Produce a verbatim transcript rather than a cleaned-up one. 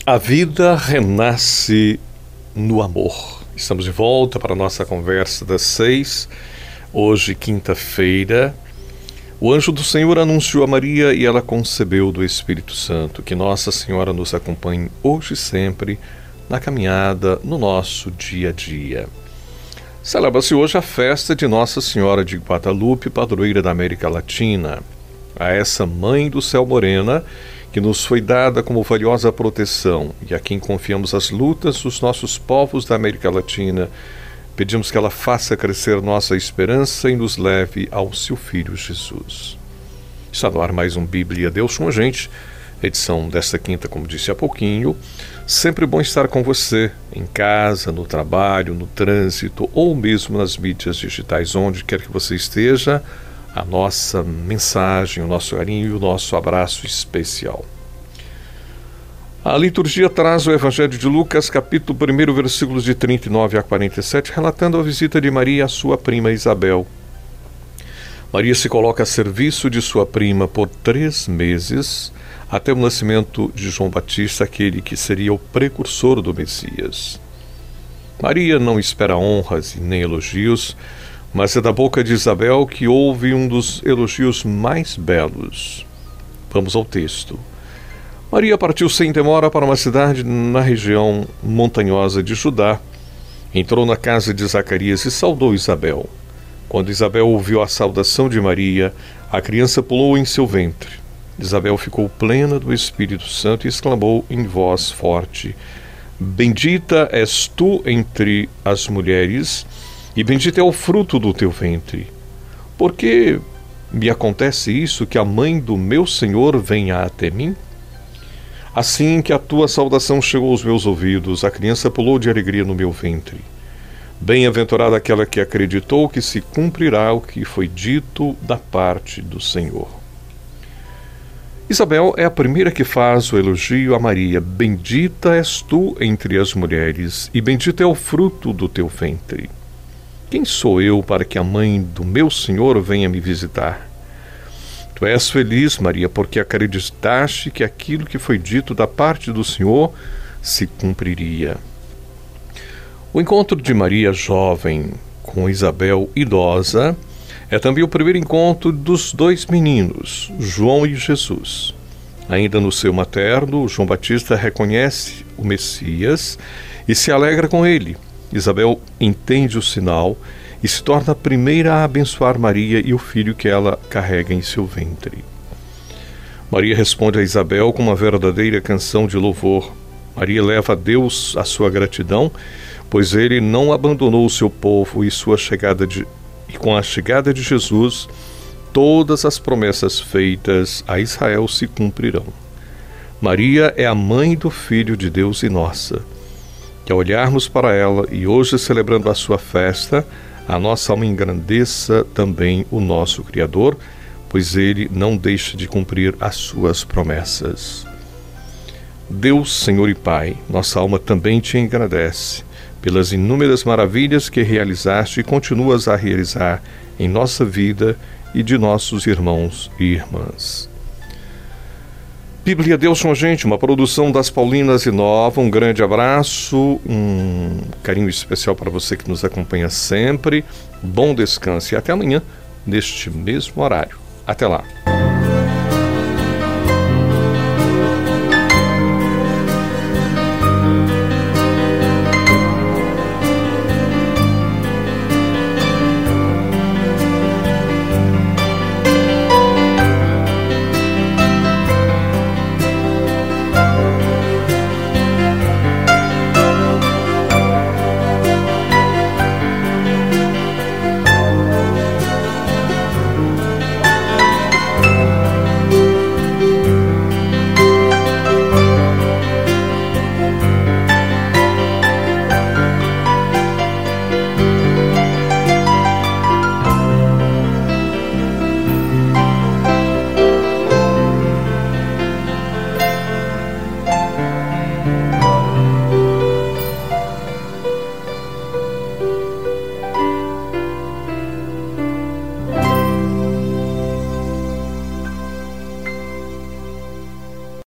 A vida renasce no amor. Estamos de volta para a nossa conversa das seis. Hoje, quinta-feira, o anjo do Senhor anunciou a Maria e ela concebeu do Espírito Santo. Que Nossa Senhora nos acompanhe hoje e sempre na caminhada, no nosso dia a dia. Celebra-se hoje a festa de Nossa Senhora de Guadalupe, padroeira da América Latina. A essa Mãe do Céu Morena, que nos foi dada como valiosa proteção e a quem confiamos as lutas dos nossos povos da América Latina, pedimos que ela faça crescer nossa esperança e nos leve ao seu Filho Jesus. Está no ar mais um Bíblia Deus com a gente, edição desta quinta, como disse há pouquinho. Sempre bom estar com você, em casa, no trabalho, no trânsito ou mesmo nas mídias digitais, onde quer que você esteja. A nossa mensagem, o nosso carinho e o nosso abraço especial. A liturgia traz o Evangelho de Lucas, capítulo um, versículos de trinta e nove a quarenta e sete, relatando a visita de Maria à sua prima Isabel. Maria se coloca a serviço de sua prima por três meses, até o nascimento de João Batista, aquele que seria o precursor do Messias. Maria não espera honras e nem elogios, mas é da boca de Isabel que houve um dos elogios mais belos. Vamos ao texto. Maria partiu sem demora para uma cidade na região montanhosa de Judá. Entrou na casa de Zacarias e saudou Isabel. Quando Isabel ouviu a saudação de Maria, a criança pulou em seu ventre. Isabel ficou plena do Espírito Santo e exclamou em voz forte: Bendita és tu entre as mulheres, e bendito é o fruto do teu ventre. Por que me acontece isso, que a mãe do meu Senhor venha até mim? Assim que a tua saudação chegou aos meus ouvidos, a criança pulou de alegria no meu ventre. Bem-aventurada aquela que acreditou que se cumprirá o que foi dito da parte do Senhor. Isabel é a primeira que faz o elogio a Maria. Bendita és tu entre as mulheres, e bendito é o fruto do teu ventre. Quem sou eu para que a mãe do meu Senhor venha me visitar? Tu és feliz, Maria, porque acreditaste que aquilo que foi dito da parte do Senhor se cumpriria. O encontro de Maria jovem com Isabel idosa é também o primeiro encontro dos dois meninos, João e Jesus. Ainda no seu materno, João Batista reconhece o Messias e se alegra com ele. Isabel entende o sinal e se torna a primeira a abençoar Maria e o filho que ela carrega em seu ventre. Maria responde a Isabel com uma verdadeira canção de louvor. Maria leva a Deus a sua gratidão, pois ele não abandonou o seu povo e, sua chegada de, e com a chegada de Jesus, todas as promessas feitas a Israel se cumprirão. Maria é a mãe do Filho de Deus e nossa. Que ao olharmos para ela e hoje celebrando a sua festa, a nossa alma engrandeça também o nosso Criador, pois ele não deixa de cumprir as suas promessas. Deus, Senhor e Pai, nossa alma também te engrandece pelas inúmeras maravilhas que realizaste e continuas a realizar em nossa vida e de nossos irmãos e irmãs. Bíblia Deus com a gente, uma produção das Paulinas e Nova. Um grande abraço, um carinho especial para você que nos acompanha sempre. Bom descanso e até amanhã, neste mesmo horário. Até lá.